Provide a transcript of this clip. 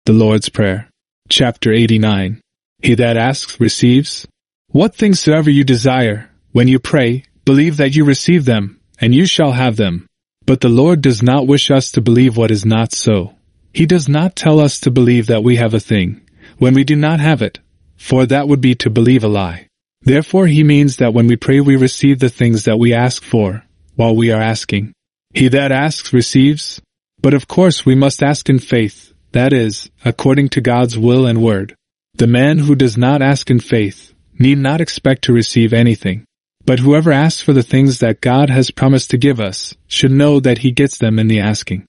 The Lord's Prayer. Chapter 89. He that asks receives. What things soever you desire, when you pray, believe that you receive them, and you shall have them. But the Lord does not wish us to believe what is not so. He does not tell us to believe that we have a thing, when we do not have it, for that would be to believe a lie. Therefore he means that when we pray we receive the things that we ask for, while we are asking. He that asks receives. But of course we must ask in faith, that is, according to God's will and word. The man who does not ask in faith need not expect to receive anything. But whoever asks for the things that God has promised to give us should know that he gets them in the asking.